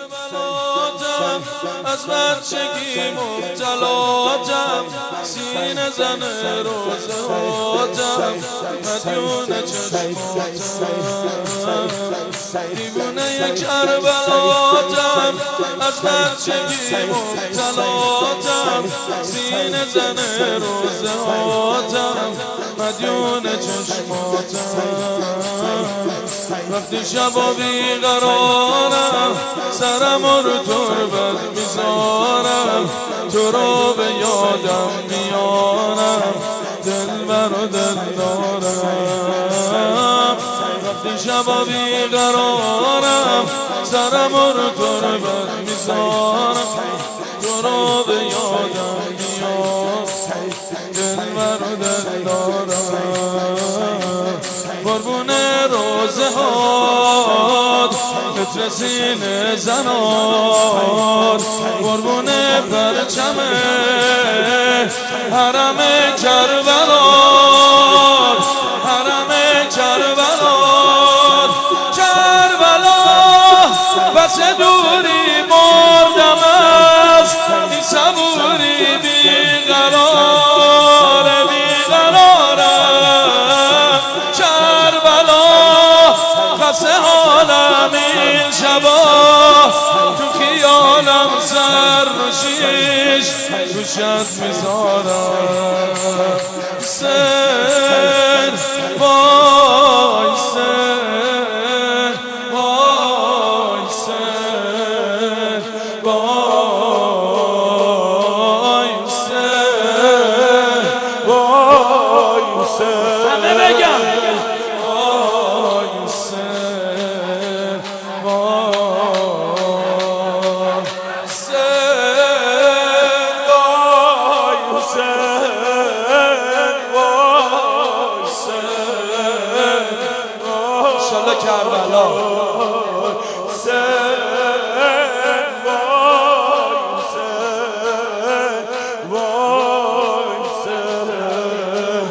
کربلاتم از بچگی مبتلاتم سینه زن روزهاتم مدیون چشماتم دیوونه کربلاتم از بچگی مبتلاتم سینه زن روزهاتم مدیون چشماتم وقتی شبا بیقرارم سرم رو تربت میذارم تو رو به یادم میارم دلبر و دلدارم وقتی شبا بیقرارم سرم رو تربت میذارم تو رو به یادم میارم دلبر و دلدارم قربون روزه هات متر سینه زنات قربون پرچم حرم کربلات حرم کربلات کربلا بس دوری مردم است این صبوری بیقرار بیقرارم کربلا خسته حالم این شبا تو خیالم سر رو شیش گوشت میذارم سر وای سر وای سر وای سر وای سر همه بگم وای سر وای سر وای سر وای سر انشالله کربلا سر وای سر وای سر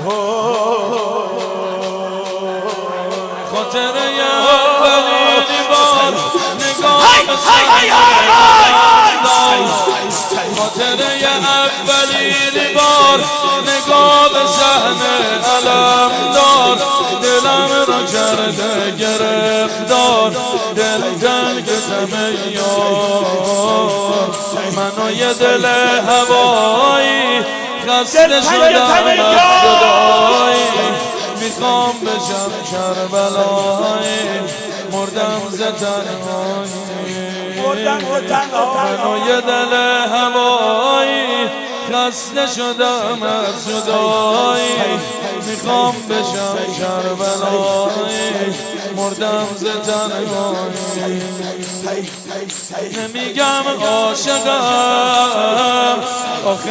خاطره اولین بار نگاه به خاطره اولین بار نگاه به صحنه علم دار دلم رو کرده گرفتار دل تنگ یار منو یه دل هوایی خسته شدم از جدایی میخوام بشم کربلایی مردم ز تنهایی منو یه دل هوایی خسته شدم از جدایی میخوام بشم کربلایی مردم ز تنهایی نمیگم عاشقم آخه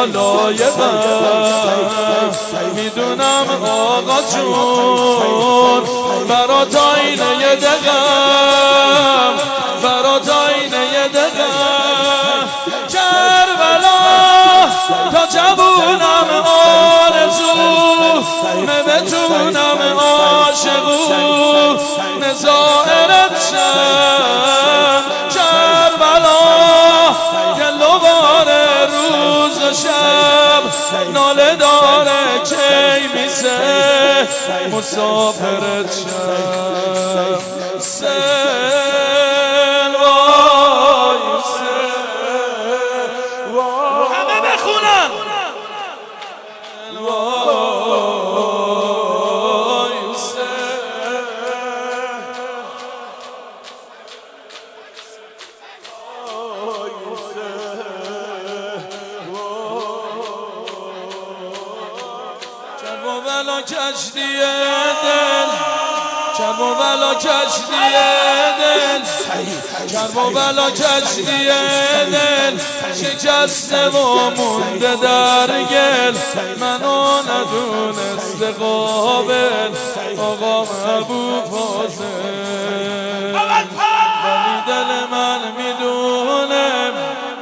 نالایقم میدونم آقا جون برات آینه یه دقم برات آینه یه دقم کربلا تا جوونم آرزو بتونم عاشقو نظائرت شم کربلا گلوبار روز و شب ناله داره کی میسه مسافرت شم سل وای سل وای همه بخونن وای سل کرب و بلا کشتی دل کرب و بلا کشتی دل کرب و بلا کشتی دل شکسته و مونده در گل منو ندونسته قابل آقا ابو فاضل ولی دل من میدونه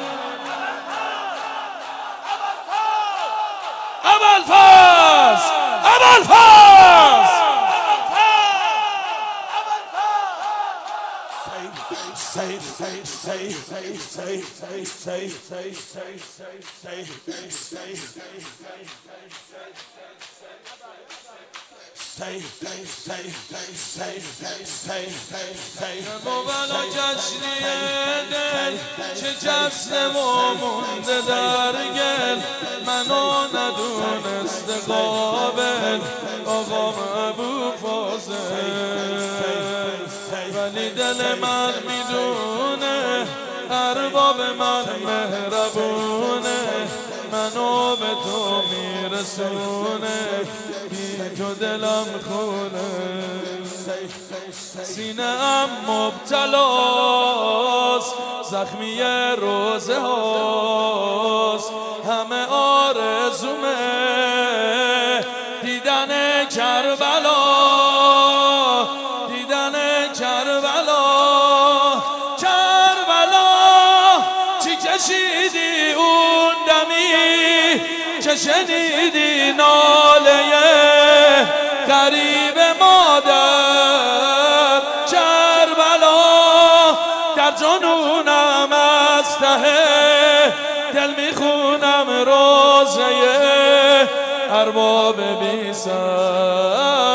ابوالفضل ابوالفضل مولا جشنی دل چه جسم و مونده در گل منو ندونست قابل آقا ابو فاضل ولی دل من میدونه ارباب من مهربونه منو به تو میرسونه بی تو دلم خونه سینه ام مبتلاست زخمی روزه هاست همه آرزومه دیدن کربلا چی کشیدی اون دمی چه شنیدی ناله غریب مادر کربلا در جنونم از ته دل میخونم روزه ارباب بی سر